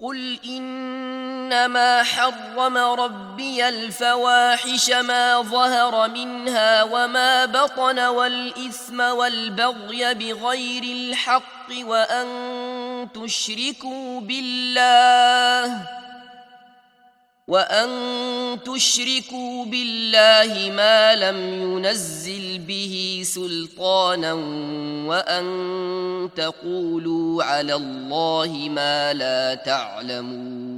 قل إنما حرم ربي الفواحش ما ظهر منها وما بطن والإثم والبغي بغير الحق وأن تشركوا بالله ما لم ينزل به سلطانا وأن تقولوا على الله ما لا تعلمون.